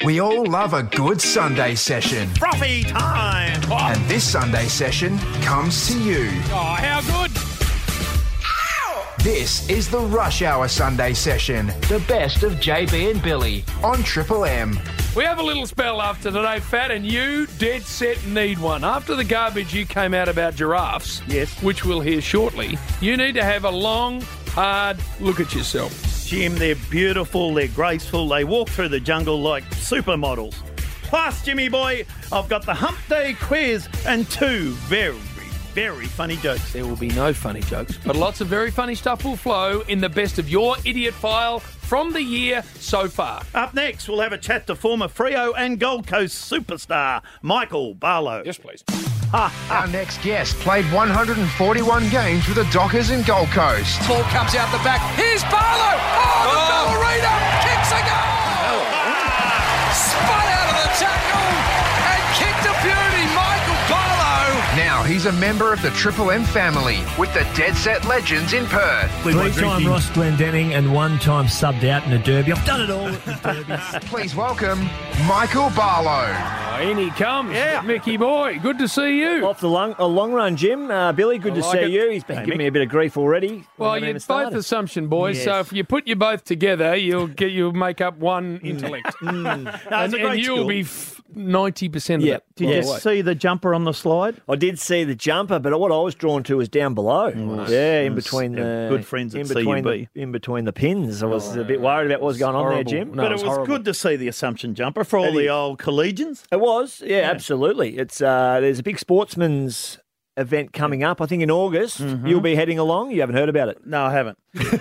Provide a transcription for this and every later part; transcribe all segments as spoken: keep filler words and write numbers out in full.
We all love a good Sunday session. Frothy time! Oh, And this Sunday session comes to you. oh, how good! This is the Rush Hour Sunday session. The best of J B and Billy on Triple M. We have a little spell after today, Fat, and you dead set need one. After the garbage you came out about giraffes, Yes. which we'll hear shortly, you need to have a long, hard look at yourself. Jim, they're beautiful, they're graceful, they walk through the jungle like supermodels. Plus, Jimmy boy, I've got the Hump Day quiz and two very, very funny jokes. There will be no funny jokes, but lots of very funny stuff will flow in the best of your idiot file from the year so far. Up next, we'll have a chat to former Freo and Gold Coast superstar Michael Barlow. Yes, please. Our next guest played one hundred forty-one games with the Dockers in Gold Coast. Ball comes out the back. Here's Barlow. Oh, the ballerina kicks a goal. Spun out of the tackle and kicked a beauty. Michael Barlow. Now he's a member of the Triple M family with the Dead Set Legends in Perth. Three-time Ross Glendenning and one-time subbed out in a derby. I've done it all at the derbies. Please welcome Michael Barlow. Oh, in he comes. Yeah. Mickey boy, good to see you. Off the long, a long run, Jim. Uh, Billy, good I to like see it. you. He's been Hey, giving Mick. me a bit of grief already. Well, Haven't you're even both started. assumption boys, so Yes. if you put you both together, you'll get you'll make up one intellect, No, and, it's a and great you'll school. be f- ninety percent of Yeah. it. Did by you the way. see the jumper on the slide? I did see the jumper, but what I was drawn to was down below. Yeah, in Nice. between Yeah, the good friends at in between the, C U B. in between the pins. I was a bit worried about what was going on there, horrible. Jim. No, but it it's was horrible. good to see the Assumption jumper for all It the is. old collegians. It was, yeah, absolutely. It's uh, there's a big sportsman's event coming up. I think in August. You'll be heading along. You haven't heard about it. No, I haven't.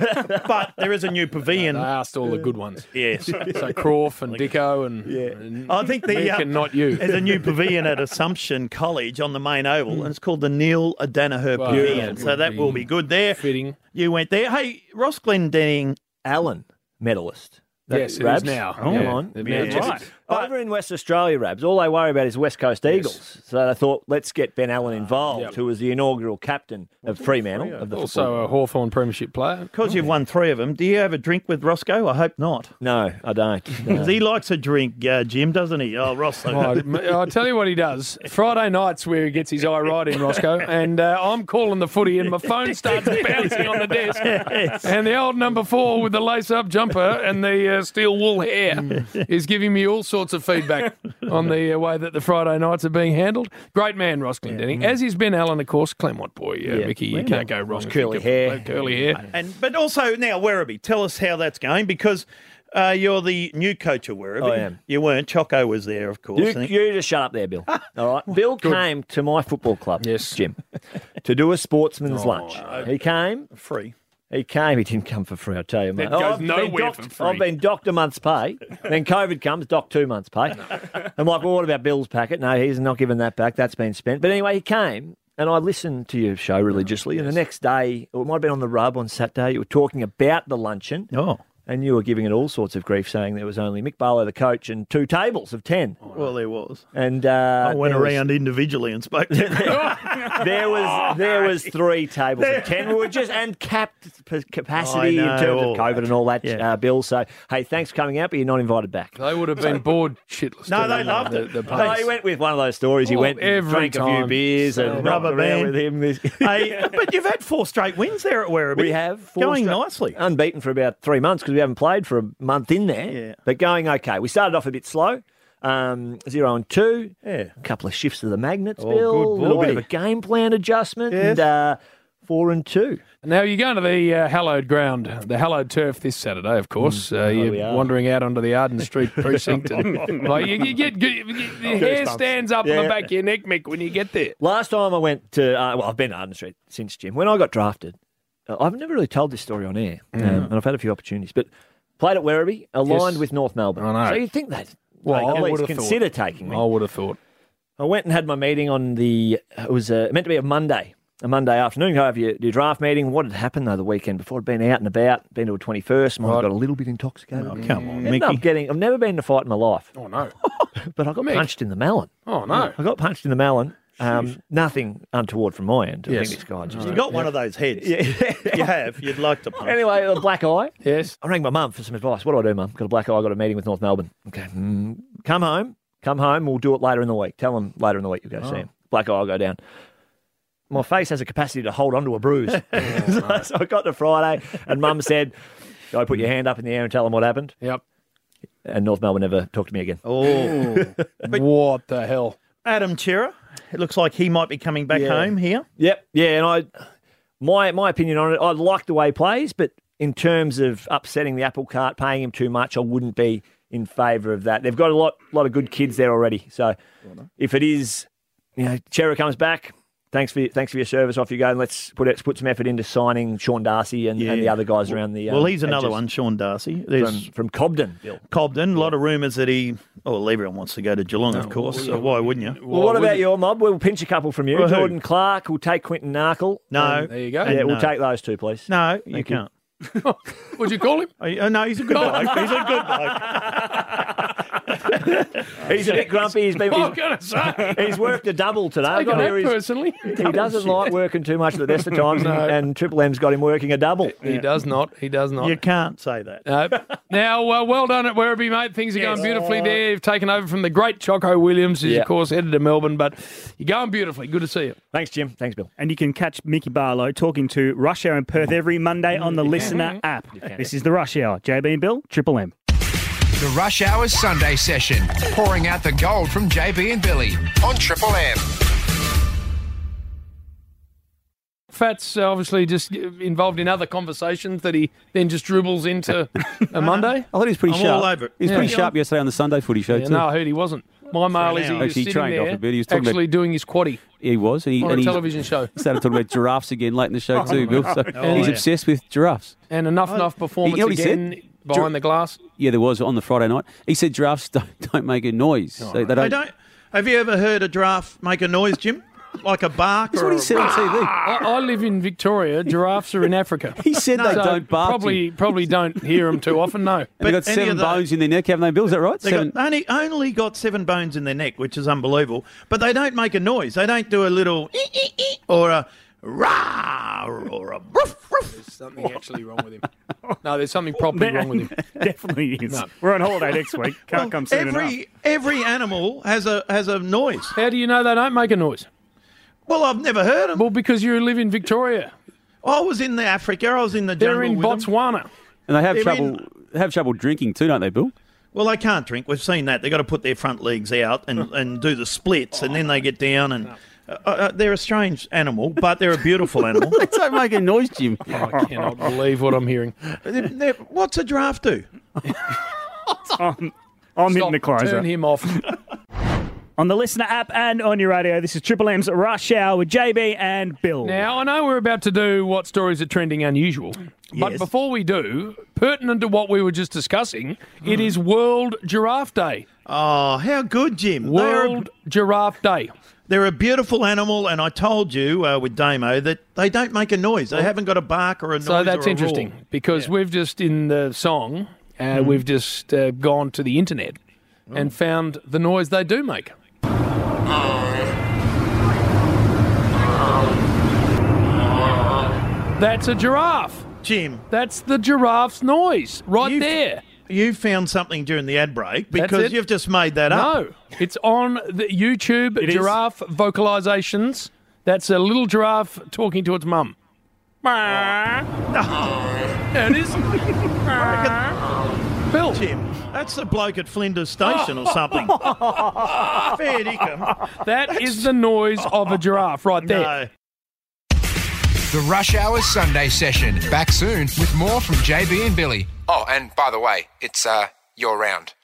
But there is a new pavilion. They asked all the good ones. Yes. So Crawf and Dicko and, and I think the Mick uh, and not you. There's a new pavilion at Assumption College on the main oval, and it's called the Neil Danaher Well, Pavilion. that So would that be will be good there. fitting. You went there. Hey, Ross Glendenning. Allen medalist. That- Yes, it is Rabs? now. Come Yeah. on. They've Yeah, now just- right. But- Over in West Australia, Rabs, all they worry about is West Coast Eagles. So they thought, let's get Ben Allen involved, Yep. who was the inaugural captain of Fremantle. Of the Also football. a Hawthorn premiership player. Because you've won three of them, do you have a drink with Roscoe? I hope not. No, I don't. No. Because he likes a drink, uh, Jim, doesn't he? Oh, Ross. Oh, I'll tell you what he does. Friday night's where he gets his eye right in, Roscoe, and uh, I'm calling the footy and my phone starts bouncing on the desk. And the old number four with the lace-up jumper and the uh, steel wool hair is giving me all sorts of feedback on the uh, way that the Friday nights are being handled. Great man, Ross Glendenning. As is Ben Allen, of course. Claremont boy, uh, Yeah. Mickey, you can't go wrong. if curly you hair. have Curly hair. And But also, now, Werribee, tell us how that's going, because uh, you're the new coach of Werribee. I am. You weren't. Choco was there, of course. You, I think. you just shut up there, Bill. All right. Bill came to my football club, Yes. Jim, to do a sportsman's lunch. He came. Free. He came. He didn't come for free, I tell you, mate. That goes I've been nowhere docked- for free. I've been docked a month's pay. Then COVID comes, docked two months' pay. I'm like, well, what about Bill's packet? No, he's not giving that back. That's been spent. But anyway, he came, and I listened to your show religiously. And the next day, or it might have been on the Rub on Saturday, you were talking about the luncheon. Oh. And you were giving it all sorts of grief, saying there was only Mick Barlow, the coach, and two tables of ten. Well, there was. And uh, I went there was- around individually and spoke to them. There was there was three tables of ten. We were just and capped p- capacity I in know. terms of COVID and all that, Yeah. uh, Bill. So hey, thanks for coming out, but you're not invited back. They would have been bored shitless. No, to they the- loved the, it. The No, pace. he went with one of those stories. He Oh, went and every drank a few time. beers So and rubber rocked around band. with him. This- Hey, but you've had four straight wins there at Werribee. We have four Going stra- nicely. unbeaten for about three months because we haven't played for a month in there. Yeah. But going okay. We started off a bit slow. Um, zero and two. Yeah. A couple of shifts to the magnets, Oh, Bill. good a little bit boy. of a game plan adjustment. Yes. And uh, four and two. Now, you're going to the uh, hallowed ground, the hallowed turf this Saturday, of course. Uh, we you're are. wandering out onto the Arden Street precinct. And, like, you, you get, you, you, the hair stands up on Yeah. the back of your neck, Mick, when you get there. Last time I went to, uh, well, I've been to Arden Street since, Jim. When I got drafted, uh, I've never really told this story on air, um, and I've had a few opportunities, but played at Werribee, aligned Yes. with North Melbourne. I know. So you'd think that Well, well, I at least would've consider taking me. I would have thought. I went and had my meeting on the, it was uh, meant to be a Monday, a Monday afternoon. Go have your, your draft meeting. What had happened, though, the weekend before? I'd been out and about, been to a twenty-first, might have Right. got a little bit intoxicated. Oh, come on, Ended up Mickey. getting, I've never been in a fight in my life, Oh, no. but I got Mick. punched in the melon. Oh, no. I got punched in the melon. Um, nothing untoward from my end. I Yes. think this guy just You got one of those heads. Yeah. You have. You'd like to punch. Anyway, a black eye. Yes. I rang my mum for some advice. What do I do, mum? Got a black eye. I got a meeting with North Melbourne. Okay. Mm, come home, come home. We'll do it later in the week. Tell him later in the week you'll go Oh. see him. Black eye will go down. My face has a capacity to hold onto a bruise. so, so I got to Friday, and Mum said, "Go put your hand up in the air and tell them what happened." Yep. And North Melbourne never talked to me again. Oh, What the hell? Adam Chera. It looks like he might be coming back Yeah. home here. Yep, yeah, and I, my my opinion on it, I like the way he plays, but in terms of upsetting the apple cart, paying him too much, I wouldn't be in favour of that. They've got a lot lot of good kids there already, so if it is, you know, Chera comes back. Thanks for thanks for your service. Off you go, and let's put let's put some effort into signing Sean Darcy and, and the other guys around the. Well, um, he's another edges. one, Sean Darcy. from, There's from Cobden. Bill. Cobden. A lot of rumours that he. Oh, well, everyone wants to go to Geelong, of course. So why wouldn't you? Well, what about your mob? We'll pinch a couple from you. Well, who? Jordan Clark. We'll take Quinton Narkle. No. There you go. Yeah, And we'll no. take those two, please. No, you Thank you. can't. What'd you call him? Oh, yeah, no, he's a good bloke. He's a good bloke. He's a bit grumpy. He's been. What I'm He's, going to say. he's worked a double today. I've Take got to that hear he's- personally. He doesn't like working too much at the best of times, No. and, and Triple M's got him working a double. He does not. He does not. You can't say that. No. Now, uh, well done at Werribee, mate. Things are going beautifully there. You've taken over from the great Choco Williams, who's, Yeah. of course, headed to Melbourne, but you're going beautifully. Good to see you. Thanks, Jim. Thanks, Bill. And you can catch Mickey Barlow talking to Rush Hour in Perth every Monday on the Listener app. This is the Rush Hour. J B and Bill, Triple M. The Rush Hour Sunday session, pouring out the gold from J B and Billy on Triple M. Fat's uh, obviously just involved in other conversations that he then just dribbles into a Monday. I thought he was pretty I'm sharp. all over it. He was Yeah. pretty sharp yesterday on the Sunday footy show Yeah, too. no, I heard he wasn't. My mail is he hour. was Actually, he sitting trained there off a bit. He was talking actually about- doing his quaddie He was, and he, on and a he television show. started talking about giraffes again late in the show too, Bill. So Oh, he's yeah. obsessed with giraffes. And enough enough performance You know what he again said? behind Gir- the glass. Yeah, there was on the Friday night. He said giraffes don't, don't make a noise. So they They don't. don't. Have you ever heard a giraffe make a noise, Jim? Like a bark? That's or what he a- said on T V. I, I live in Victoria. Giraffes are in Africa. He said they So don't bark. probably Jim. probably don't hear them too often. No. And But they got any seven of the- bones in their neck, haven't they, Bill? Is that right? They Seven. got only only got seven bones in their neck, which is unbelievable. But they don't make a noise. They don't do a little ee, ee, ee, or a rah or a roof roof. There's something actually wrong with him. No, there's something properly wrong with him. Definitely is. No. We're on holiday next week. Can't come soon enough. Every every animal has a has a noise. How do you know they don't make a noise? Well, I've never heard them. Well, because you live in Victoria. I was in the Africa. I was in the jungle They're in with them. Botswana. And they have They're trouble. in- They have trouble drinking too, don't they, Bill? Well, they can't drink. We've seen that. They've got to put their front legs out and, and do the splits, and then they get down. And uh, uh, they're a strange animal, but they're a beautiful animal. They don't make a noise, Jim. I cannot believe what I'm hearing. They're- they're- what's a giraffe do? I'm, I'm hitting the Stop, closer. turn him off. On the Listener app and on your radio, this is Triple M's Rush Hour with J B and Bill. Now, I know we're about to do what stories are trending unusual, but Yes. before we do, pertinent to what we were just discussing, it is World Giraffe Day. Oh, how good, Jim. They're a, World Giraffe Day. they're a beautiful animal, and I told you uh, with Damo that they don't make a noise. They haven't got a bark or a noise. So that's or a interesting roar. because we've just, in the song, uh, Mm. we've just uh, gone to the internet Oh. and found the noise they do make. That's a giraffe. Jim, That's the giraffe's noise right You- there. you found something during the ad break That's because it. you've just made that up. No, it's on the YouTube It is. giraffe vocalizations. That's a little giraffe talking to its mum. There it is. Bill. Jim, that's the bloke at Flinders Station or something. Fair dinkum. That is the noise of a giraffe right there. No. The Rush Hour Sunday session. Back soon with more from J B and Billy. Oh, and by the way, it's uh your round.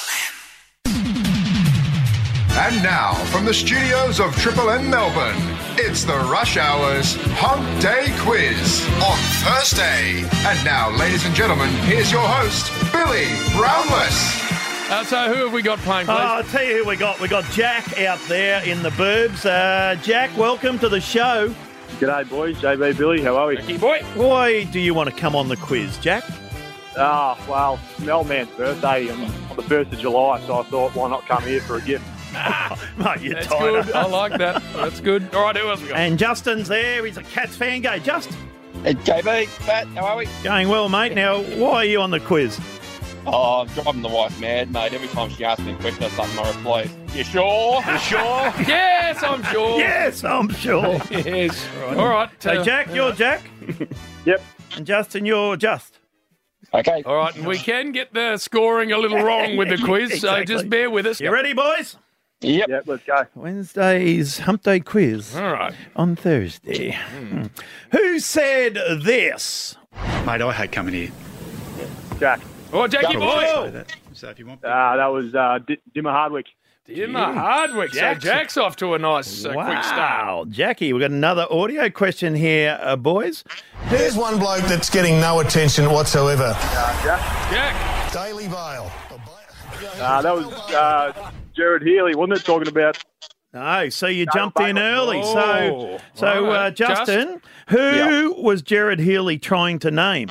And now, from the studios of Triple M Melbourne, it's the Rush Hour's Hump Day Quiz on Thursday. And now, ladies and gentlemen, here's your host, Billy Brownless. Uh, so who have we got playing, please? Oh, I'll tell you who we got. We got Jack out there in the burbs. Uh, Jack, welcome to the show. G'day, boys. J B, Billy, how are we? Hey, boy. Why do you want to come on the quiz, Jack? Ah, well, Mel Man's birthday on, on the first of July, so I thought, why not come here for a gift? Mate, you're That's tired. good. I like that. That's good. All right, who else we got? And Justin's there. He's a Cats fan. Go, Just. Hey, J B, Pat, how are we? Going well, mate. Now, why are you on the quiz? Oh, I'm driving the wife mad, mate. Every time she asks me a question or something, I reply, you sure? You sure? Yes, I'm sure. Yes, I'm sure. Yes. All right. So, uh, Jack, you're Jack. Yep. And Justin, you're Just. Okay. All right, and we can get the scoring a little wrong with the quiz, so Exactly. just bear with us. You ready, boys? Yep. Yep, let's go. Wednesday's Hump Day quiz All right. on Thursday. Hmm. Who said this? Mate, I hate coming here. Jack. Oh, Jackie boy. Oh. That. So if you want, Uh, that was uh, D- Dimmer Hardwick. Dimmer Hardwick. So Jackson. Jack's off to a nice uh, quick start. Wow, Jackie, we've got another audio question here, uh, boys. Here's one bloke that's getting no attention whatsoever. Uh, Jack. Jack. Daily Vale. Uh, that was uh, Jared Healy, wasn't it, talking about... No, so you jumped in early. Oh, So, so uh, right. Justin, who was Jared Healy trying to name?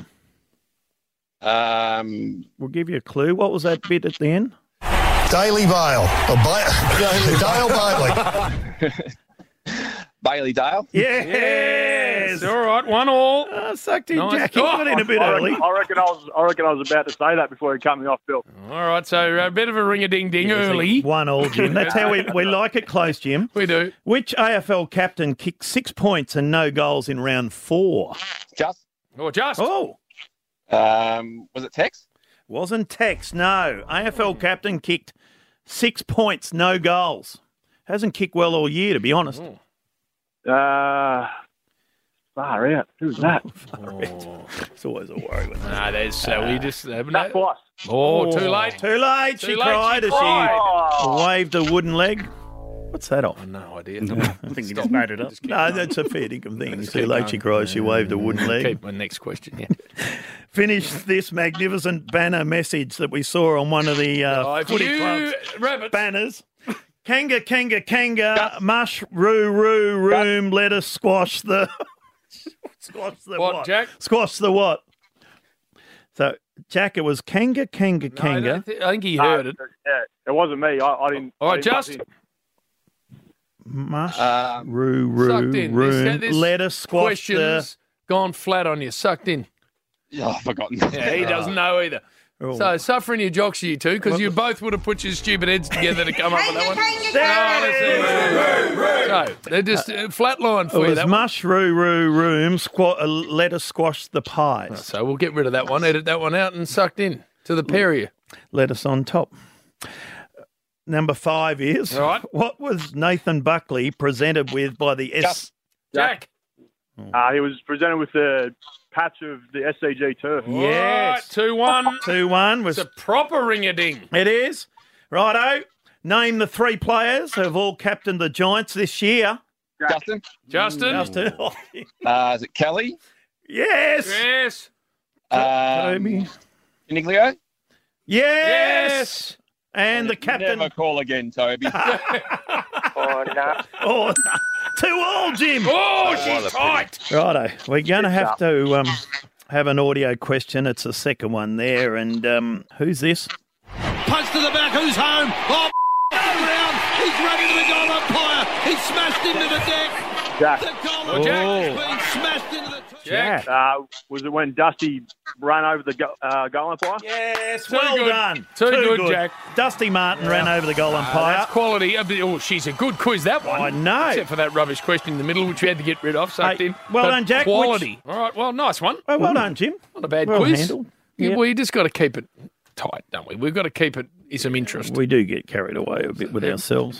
Um, We'll give you a clue. What was that bit at the end? Daily Vale. Or ba- Dale Bailey. Bailey Dale. Yes. All right, one all. Uh, sucked in, Nice. Jackie. Got in a bit I early. reckon, I reckon I was. I reckon I was about to say that before he cut me off, Bill. All right, so a bit of a ring-a-ding-ding early. One all, Jim. That's how we, we like it close, Jim. We do. Which A F L captain kicked six points and no goals in round four? Just. Or just. Oh, Um, was it Tex? wasn't Tex, no. A F L captain kicked six points, no goals. Hasn't kicked well all year, to be honest. Uh, far out. Who's that? It's always a worry when Nah, there's, uh, we just... Uh, That boss. oh, too late. Too late. Too she late, cried she as cried. she waved a wooden leg. What's that off? No idea. I think you just made it up. No, that's a fair dinkum thing. Too late, she cried. She waved a wooden leg. Keep my next question, yeah. Finish this magnificent banner message that we saw on one of the uh, Oh, if footy you, clubs rabbits. banners. Kanga, kanga, kanga, mush, roo, roo, room, let us squash the... squash the What, what? Jack? Squash the what? So, Jack, it was kanga, kanga, No, I, kanga. don't thi- I think he heard it. Yeah, it wasn't me. I, I didn't. All I right, didn't just... butt Mush, Um, roo, roo, Sucked in. room, This, this let us squash the... question's gone flat on you. Sucked in. oh, I've forgotten. Yeah, he doesn't know either. Oh. So, suffering your jocks, you two, because you both would have put your stupid heads together to come up with that one. Oh, so, they're just uh, flatline It for you, was that one. mush, roo, roo, room, squa- uh, let us squash the pies. So, we'll get rid of that one, edit that one out, and sucked in to the pair of you. Let us on top. Number five is, All right. what was Nathan Buckley presented with by the S... Just. Jack. Uh, he was presented with a patch of the S C G turf. Yes. two one. two one was... It's a proper ring-a-ding. It is. Righto. Name the three players who have all captained the Giants this year. Justin. Justin. Justin. Uh, is it Kelly? Yes. Yes. Um, Toby. Iniglio? Yes. And the captain. Never call again, Toby. Oh, no. Oh, no. Two all, Jim. Oh, she's tight. Righto. We're going to have to um, have an audio question. It's the second one there. And um, who's this? Punch to the back, who's home? Oh, around. He's running to the goal umpire. He's smashed into the deck. Jack. The goal Oh, Jack. umpire's been smashed into the... Jack. Uh, was it when Dusty ran over the go- uh, goal umpire? Yes, Too well good. done. Too good, Jack. Dusty Martin ran over the goal Uh, umpire. that's quality. Oh, she's a good quiz, that one. I know. Except for that rubbish question in the middle, which we had to get rid of, sucked Hey, in. well But done, Jack. Quality. All right, well, nice one. Oh, well done, Jim. Not a bad Well quiz. handled. Yeah, Yep. We just got to keep it tight, don't we? We've got to keep it in some interest. We do get carried away a bit with ourselves.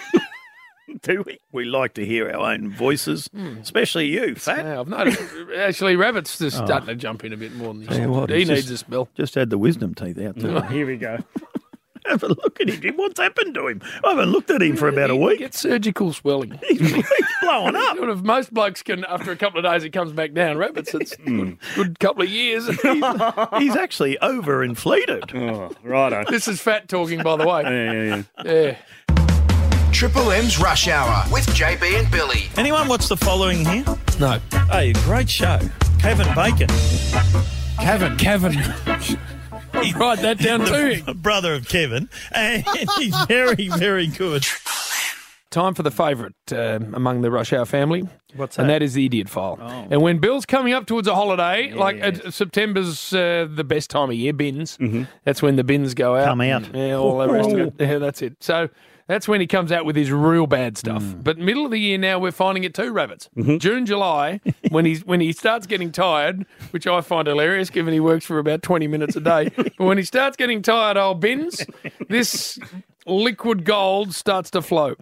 Do we? We like to hear our own voices, especially you, Fat. Yeah, I've noticed. Actually, Rabbit's just starting to jump in a bit more than he Tell you should. what, He he's needs just- a spell. Just had the wisdom teeth out too. Here we go. Have a look at him, Jim. What's happened to him? I haven't looked at him for about a He week. gets surgical swelling. He's, he's blowing up. If most blokes can, after a couple of days, it comes back down. Rabbits, it's a good, good couple of years. He's actually overinflated. Oh, righto. This is Fat talking, by the way. Yeah, yeah, yeah. Yeah. Triple M's Rush Hour with J B and Billy. Anyone watch the following here? No. Hey, great show. Kevin Bacon. Kevin. Kevin. Write that down too. The brother of Kevin. And he's very, very good. time for the favourite um, among the Rush Hour family. What's And that? that is the idiot file. Oh. And when Bill's coming up towards a holiday, Yeah, like yeah. uh, September's uh, the best time of year, bins. That's when the bins go out. Come out. Yeah, all the rest of it. Yeah, that's it. So that's when he comes out with his real bad stuff. But middle of the year now, we're finding it too, Rabbits. June, July, when he's when he starts getting tired, which I find hilarious given he works for about twenty minutes a day. But when he starts getting tired, old Bins, this liquid gold starts to flow.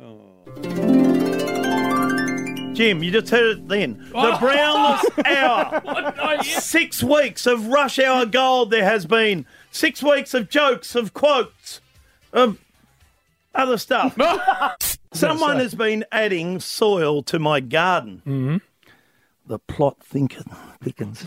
Jim, you just heard it then. The Brownless Hour. Six weeks of Rush Hour gold there has been. Six weeks of jokes, of quotes, of other stuff. Someone has been adding soil to my garden. Mm-hmm. The plot thinketh, thickens.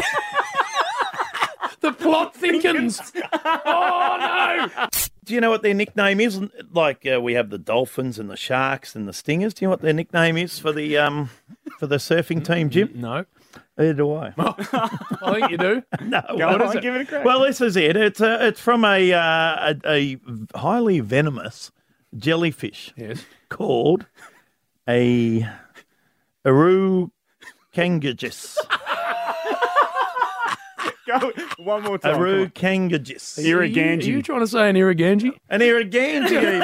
The plot thinkins. Oh, no. Do you know what their nickname is? Like uh, we have the Dolphins and the Sharks and the Stingers. Do you know what their nickname is for the um for the surfing team, Jim? No. Either do I. I think you do. No. Go what on, is it? give it a crack. Well, this is it. It's a, it's from a, uh, a a highly venomous jellyfish. Yes. Called a Arukangajis. Go one more time. Arukangajis. Are you trying to say an Irriganji? An Irriganji, even.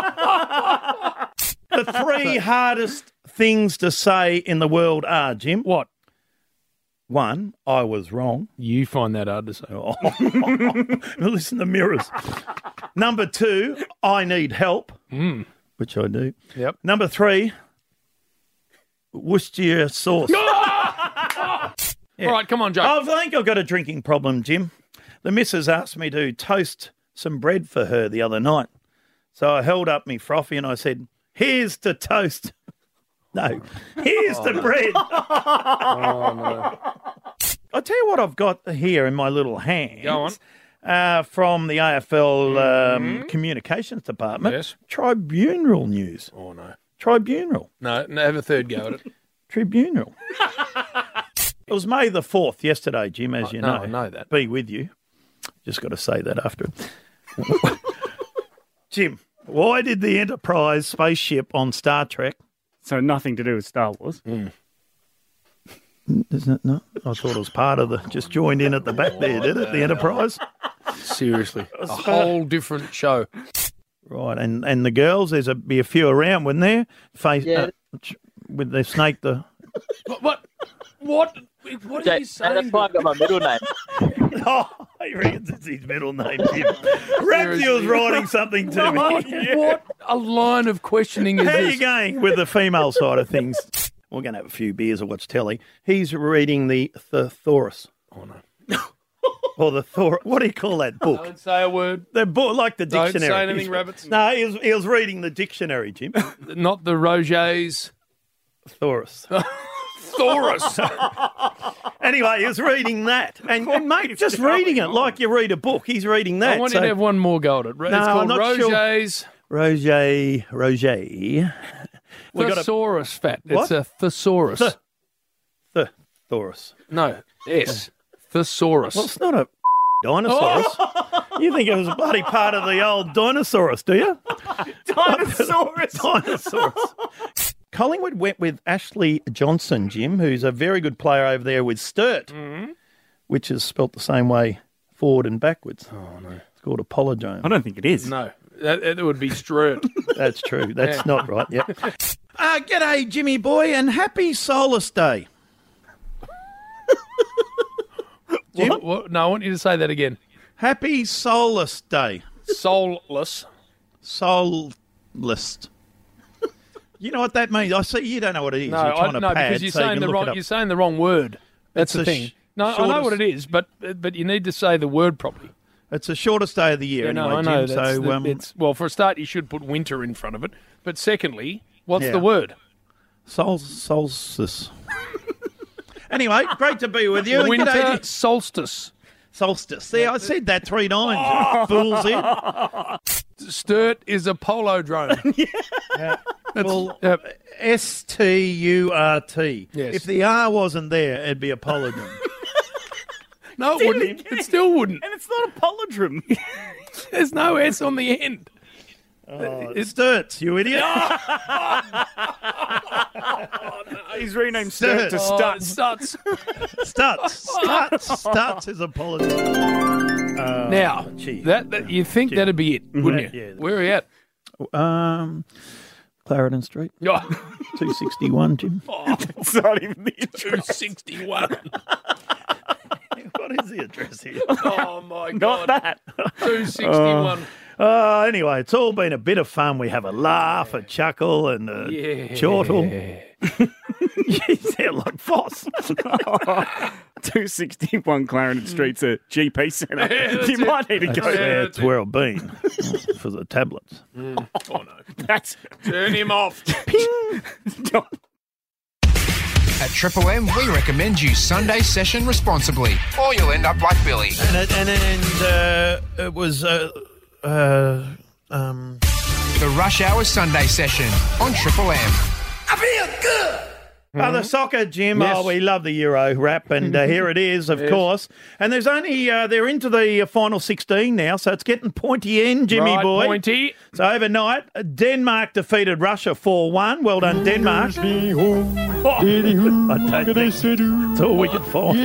The three hardest things to say in the world are, Jim. What? One, I was wrong. You find that hard to say. Oh. Listen to mirrors. Number two, I need help, Mm. which I do. Yep. Number three, Worcestershire sauce. All right, come on, Joe. I think I've got a drinking problem, Jim. The missus asked me to toast some bread for her the other night. So I held up me frothy and I said, here's to toast. No, here's Oh, the no. bread. Oh, no. I'll tell you what I've got here in my little hands. Go on. Uh, from the A F L um, Communications Department. Yes. Tribunal news. Oh, no. Tribunal. No, no, have a third go at it. Tribunal. It was May the fourth yesterday, Jim, as I you know, know. I know that. Be with you. Just got to say that after. Jim, why did the Enterprise spaceship on Star Trek... So nothing to do with Star Wars. Mm. Isn't it? No? I thought it was part of the... Just joined in at the back there, did it? The Enterprise? Seriously. A whole different show. Right, and, and the girls, there's a be a few around, wouldn't there? Face, Yeah. uh, ch- with their snake, the... What? What? What, what are you saying? That's why I got my middle name. Oh, he reckons it's his middle name, Jim. Ramsey was writing something to me. What, what a line of questioning is How are this? you going with the female side of things? We're going to have a few beers or watch telly. He's reading the Thesaurus. Oh, no. Or the Thor. What do you call that book? Don't say a word. The book, like the Don't dictionary. say anything, He's- rabbits. No, he was, he was reading the dictionary, Jim. Not the Roget's. Thesaurus. Thoris. Anyway, he was reading that. And, and mate, just reading it like you read a book. He's reading that. I want so- you to have one more go at it. It's No, I'm called not sure. Roget's Roger, Roger. We got a Thesaurus, fat. What? It's a thesaurus. The- the Thesaurus. No, S. Thesaurus. Well, it's not a dinosaurus. You think it was a bloody part of the old dinosaurus, do you? Dinosaurus. Dinosaurus. Collingwood went with Ashley Johnson, Jim, who's a very good player over there with Sturt, which is spelt the same way forward and backwards. Oh, no. It's called Apologome. I don't think it is. No, that, that would be Sturt. That's true. That's Yeah. not right. Yep. Uh, g'day, Jimmy boy, and happy Solus Day. Jim? What, what? No, I want you to say that again. Happy Solus Day. Soulless. Soulless. You know what that means? I see you don't know what it is. No, you're trying I, to no, pad, because you're so you saying can the look wrong. it up. You're saying the wrong word. That's It's the a thing. sh- No, I know shortest- what it is, but but you need to say the word properly. It's the shortest day of the year, Yeah, anyway, no, I know. Jim. That's So, the- um, it's, well, for a start, you should put winter in front of it. But secondly, what's Yeah. the word? Sol- solstice. Anyway, great to be with you. and Winter g'day, Jim. solstice. Solstice. See, I said that three times. Fools in. Sturt is a polo drone. Yeah. That's- Well, uh, S T U R T. Yes. If the R wasn't there, it'd be a polydrome. no, it wouldn't. It still wouldn't. And it's not a polydrome. There's no S on the end. Oh, it Sturts, you idiot. He's renamed Sturt to Stuts. Stuts. Stuts. Stuts. Stuts is apology. Uh, now, gee. that, that you think Gee. that'd be it, wouldn't Yeah, you? yeah. Where are you at? Um, Clarendon Street. Oh, two sixty-one, Jim. It's not even the two sixty-one. What is the address here? Oh, my Not God. that. two sixty-one. Uh, anyway, it's all been a bit of fun. We have a laugh, a chuckle, and a Yeah. chortle. You sound like Foss. two sixty-one Clarendon Street's a G P centre. Yeah, that's you it. might need to go That's, there. that's where I've been for the tablets. Mm. Oh, no. That's Turn him off. At Triple M, we recommend you Sunday session responsibly, or you'll end up like Billy. And it, and, and uh, it was uh, uh, um, The Rush Hour Sunday session on Triple M. I feel good. Oh, the soccer, Jim. Yes. Oh, we love the Euro rap, and uh, here it is, of Yes. course. And there's only uh, they're into the uh, final sixteen now, so it's getting pointy end, Jimmy Right, boy. pointy. So overnight, uh, Denmark defeated Russia four one. Well done, Denmark. Oh, I don't think it's all we can find.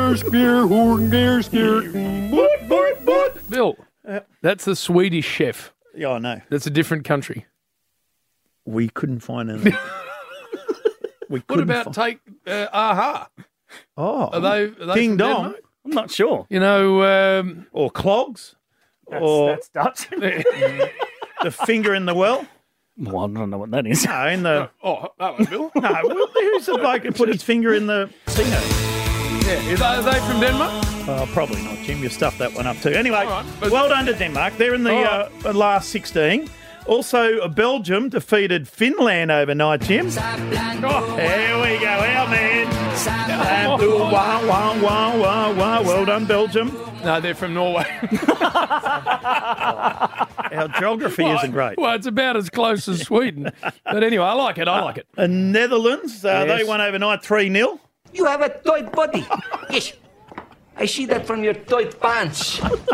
Bill, that's the Swedish chef. Yeah, I know. That's a different country. We couldn't find anything. We What couldn't about find... take uh, Aha? Oh, Are they, are they Ding from Dong? Denmark? I'm not sure. You know, um, Or Clogs? That's, or that's Dutch. the finger in the well? Well, I don't know what that is. No, in the... oh, hello, Bill. No, well, who's the bloke who put his finger in the singer? Yeah, are they, are they from Denmark? Oh, probably not, Jim. You stuffed that one up too. Anyway, All right, but- well done to Denmark. They're in the All uh, last sixteen. Also, uh, Belgium defeated Finland overnight, Jim. Oh, here we go, our man. And, ooh, wah, wah, wah, wah, wah. Well done, Belgium. No, they're from Norway. Our geography isn't great. Well, it's about as close as Sweden. But anyway, I like it. I like it. Uh, Netherlands, uh, Yes. they won overnight three nil. You have a tight body. Yes. I see that from your tight pants.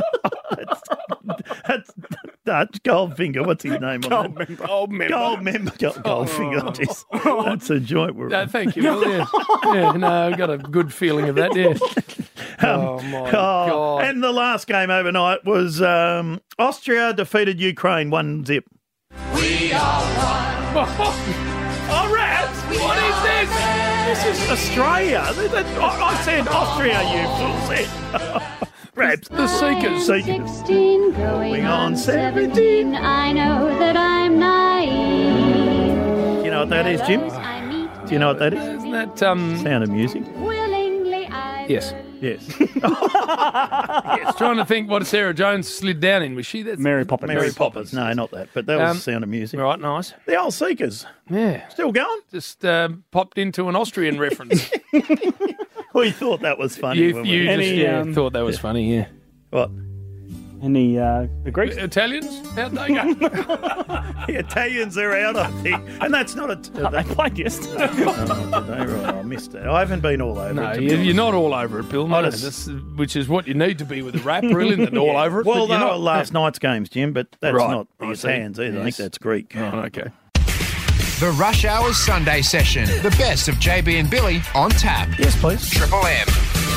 That's Dutch. Goldfinger. What's his name? on that? Member. Old member. Gold member. Gold, Goldfinger. Jeez. That's a joint we're No, on. thank you, Bill. Yeah. yeah, no, I've got a good feeling of that, yeah. oh, my Oh, God. and the last game overnight was um, Austria defeated Ukraine one zip. We are one. Oh, rats! What is this? This is Australia. They- they- I I said Austria, you fool. Said Raps. The Seekers. Seekers. sixteen, going on seventeen, I know that I'm naive. You know what that is, Jim? Do you know what that is? Isn't that, um... Sound of Music. Willingly I Yes. Yes. yes. Trying to think what Sarah Jones slid down in. Was she that? Mary Poppins. Mary Poppins. No, not that. But that was Um, the Sound of Music. Right, nice. The old Seekers. Yeah. Still going? Just uh, popped into an Austrian reference. We thought that was funny. you when you we... just Any, yeah, um, thought that was funny, yeah. What? Any uh, the Greeks? Italians? How'd they go? The Italians are out, I think. And that's not a... Oh, they played yesterday. Oh, did they? Right, I missed that. I haven't been all over No, it. to be you, you're honest. not all over it, Bill. No, I just- that's, which is what you need to be with a rap, really, than all over it. Well, but you're they were not. last night's games, Jim, but that's Right. not the I see. Italians either. I think Yes. that's Greek. Oh, okay. The Rush Hour's Sunday session. The best of J B and Billy on tap. Yes, please. Triple M.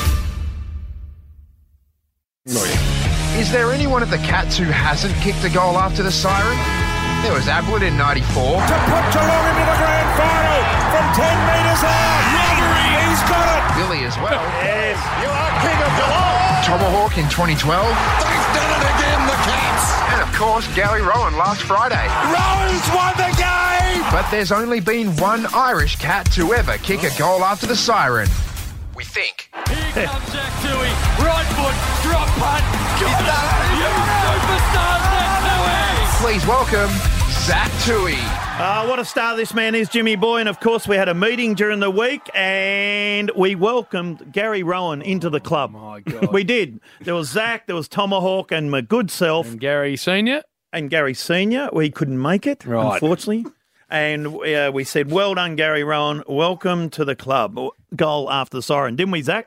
Is there anyone at the Cats who hasn't kicked a goal after the siren? There was Ablett in ninety-four. To put Geelong into the grand final from ten metres out. Robbery, he's got it. Billy as well. Yes. You are king of Geelong. Tomahawk in twenty twelve. They've done it again, the Cats. And of course, Gary Rowan last Friday. Rowan's won the game. But there's only been one Irish Cat to ever kick a goal after the siren. We think. Here comes Jack Toohey. Right foot, drop punt. Got it. You superstars, Jack Toohey. Please welcome Zach Toohey. Uh, what a star this man is, Jimmy Boy. And, of course, we had a meeting during the week and we welcomed Gary Rowan into the club. Oh, my God. We did. There was Zach, there was Tomahawk and my good self. And Gary Senior And Gary Senior. We couldn't make it, Right. unfortunately. And uh, we said, well done, Gary Rowan. Welcome to the club. Goal after the siren. Didn't we, Zach?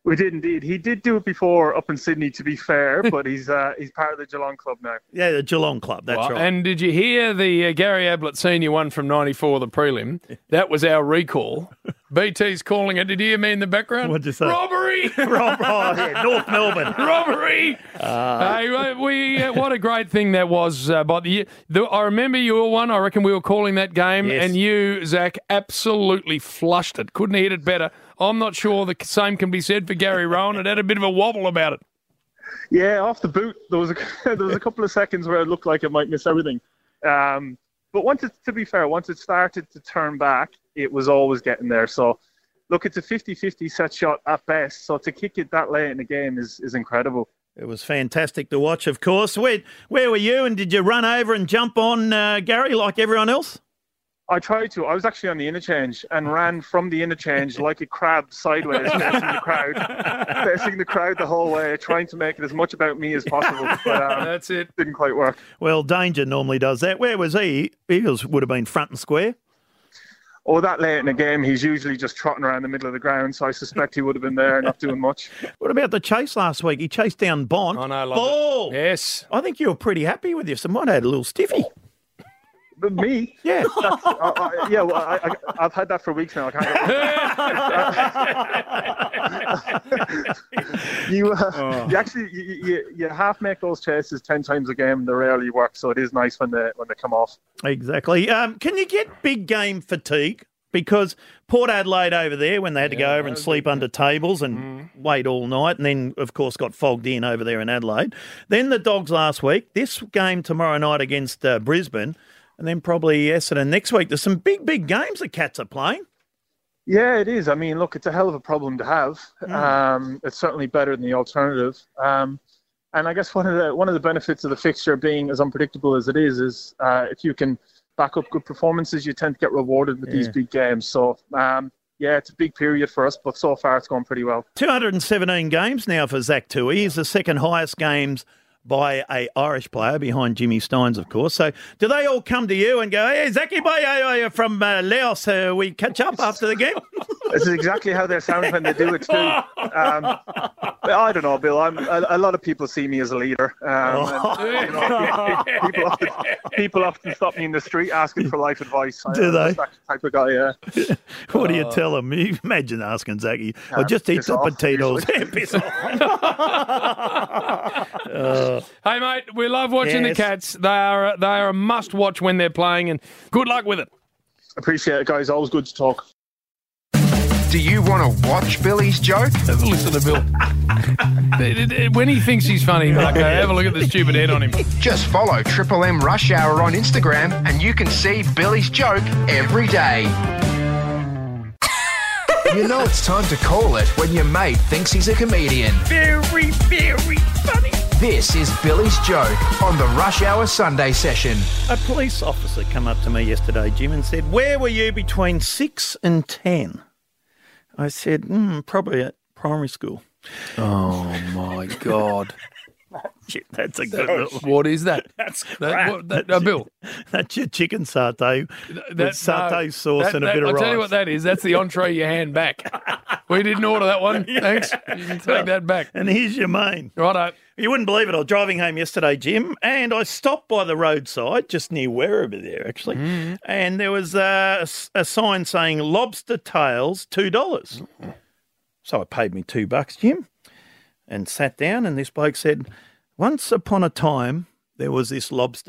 We did indeed. He did do it before up in Sydney, to be fair, but he's uh, he's part of the Geelong club now. Yeah, the Geelong club, that's Well, right. And did you hear the uh, Gary Ablett Senior one from ninety-four, the prelim? That was our recall. B T's calling it. Did you hear me in the background? What'd you say? Robbery! Rob, oh, yeah, North Melbourne. Robbery! Uh, Hey, we uh, what a great thing that was. Uh, by the, the I remember you were one. I reckon we were calling that game, Yes. and you, Zach, absolutely flushed it. Couldn't hit it better. I'm not sure the same can be said for Gary Rowan. It had a bit of a wobble about it. Yeah, off the boot, there was a there was a couple of seconds where it looked like it might miss everything. Um, but once it, to be fair, once it started to turn back, it was always getting there. So, look, it's a fifty-fifty set shot at best. So to kick it that late in the game is is incredible. It was fantastic to watch, of course. Where, where were you, and did you run over and jump on uh, Gary like everyone else? I tried to. I was actually on the interchange and ran from the interchange like a crab sideways, facing the crowd, facing the crowd the whole way, trying to make it as much about me as possible. But um, that's it. Didn't quite work. Well, Danger normally does that. Where was he? He was, would have been front and square. Oh, that late in the game, he's usually just trotting around the middle of the ground, so I suspect he would have been there, not doing much. What about the chase last week? He chased down Bond. I know, I love Ball. it. Yes. I think you were pretty happy with this. I might have had a little stiffy. But me? Yeah. That's, uh, uh, yeah, well, I, I, I've had that for weeks now. I can't get you, uh, Oh. you actually, you, you, you half make those chases ten times a game. They rarely work, so it is nice when they, when they come off. Exactly. Um, can you get big game fatigue? Because Port Adelaide over there, when they had to go over and sleep under tables and Mm. wait all night, and then, of course, got fogged in over there in Adelaide. Then the Dogs last week. This game tomorrow night against uh, Brisbane. And then probably Essendon next week. There's some big, big games the Cats are playing. Yeah, it is. I mean, look, it's a hell of a problem to have. Mm. Um, it's certainly better than the alternative. Um, and I guess one of the one of the benefits of the fixture being as unpredictable as it is is uh, if you can back up good performances, you tend to get rewarded with these Yeah. big games. So, um, yeah, it's a big period for us, but so far it's gone pretty well. two hundred seventeen games now for Zach Tui. He's the second highest games by a Irish player behind Jimmy Steins, of course. So do they all come to you and go, hey, Zachy boy, you're from uh, Laos, uh, we catch up after the game? This is exactly how they sound when they do it too. Um, I don't know, Bill. I'm, a, a lot of people see me as a leader. Um, and, you know, people, often, people often stop me in the street asking for life advice. I, Do I'm they? just that type of guy, yeah. What do you tell them? Imagine asking Zachy, Uh, oh, just eat piss the off, potatoes. usually. Yeah, piss off. Uh, Hey, mate, we love watching Yes. the Cats. They are they are a must-watch when they're playing, and good luck with it. Appreciate it, guys. Always good to talk. Do you want to watch Billy's joke? Have a listen to Bill. When he thinks he's funny, Marco, have a look at the stupid head on him. Just follow Triple M Rush Hour on Instagram and you can see Billy's joke every day. You know it's time to call it when your mate thinks he's a comedian. Very, very funny. This is Billy's joke on the Rush Hour Sunday session. A police officer come up to me yesterday, Jim, and said, where were you between six and ten? I said, mm, probably at primary school. Oh, my God. That's a good That- little... what is that? That's That- crap. what- that- That's uh, Bill. your- That's your chicken satay with That- satay no, sauce that- and a that- bit of I'll rice. tell you what that is. That's the entree you hand back. We didn't order that one. Thanks. You can take that back. And here's your main. Righto. You wouldn't believe it. I was driving home yesterday, Jim, and I stopped by the roadside, just near Werribee there, actually, Mm. and there was a, a sign saying lobster tails, two dollars. So I paid me two bucks, Jim, and sat down, and this bloke said, once upon a time, there was this lobster.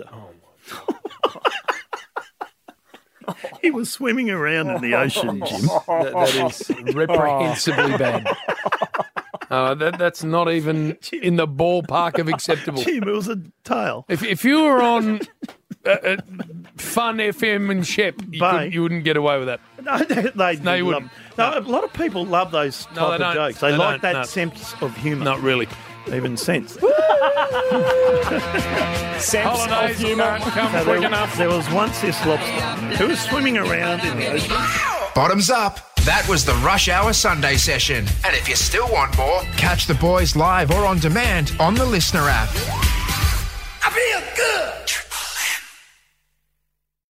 He was swimming around in the ocean, Jim. That, that is reprehensibly bad. Uh, that, that's not even in the ballpark of acceptable. Jim, it was a tail. If, if you were on uh, uh, Fun F M and Shep, you, couldn't- you wouldn't get away with that. No, they, they No, you did wouldn't. love- no, a lot of people love those type No, they of don't. jokes. They, They like don't, that no. sense of humour. Not really. Even sense. Sense Holidays of humour. don't come So quick there, enough. there was once this lobster who was swimming around in the ocean. Bottoms up. That was the Rush Hour Sunday session. And if you still want more, catch the boys live or on demand on the Listener app. I feel good.